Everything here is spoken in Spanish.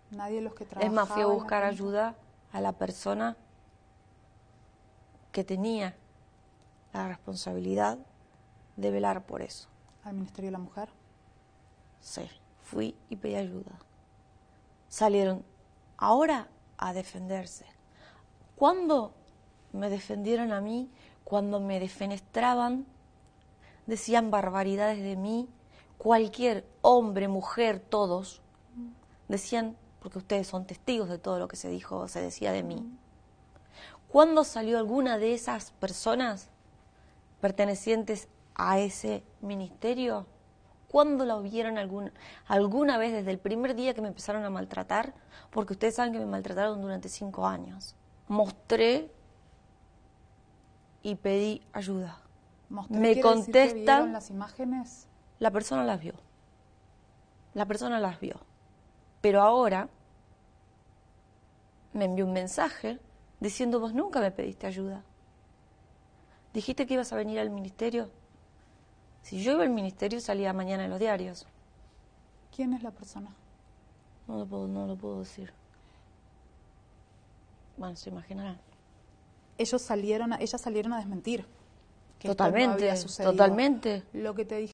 Nadie de los que Es trabajaban. más, fui a en la buscar clínica. ayuda a la persona que tenía la responsabilidad de velar por eso. Al Ministerio de la Mujer. Sí, fui y pedí ayuda. Salieron ahora a defenderse. ¿Cuándo me defendieron a mí? Cuando me defenestraban, decían barbaridades de mí, cualquier hombre, mujer, todos, decían, porque ustedes son testigos de todo lo que se dijo, se decía de mí. ¿Cuándo salió alguna de esas personas pertenecientes a ese ministerio? ¿Cuándo la vieron alguna vez desde el primer día que me empezaron a maltratar? Porque ustedes saben que me maltrataron durante 5 años. Mostré y pedí ayuda. Mostré, Me ¿quiere decir que vieron contestan, las imágenes? la persona las vio. La persona las vio. Pero ahora me envió un mensaje diciendo, vos nunca me pediste ayuda. Dijiste que ibas a venir al ministerio. Si yo iba al ministerio, salía mañana en los diarios. ¿Quién es la persona? No lo puedo decir. Bueno, se imaginarán. Ellas salieron a desmentir que esto no Totalmente, había sucedido. totalmente. Lo que te dije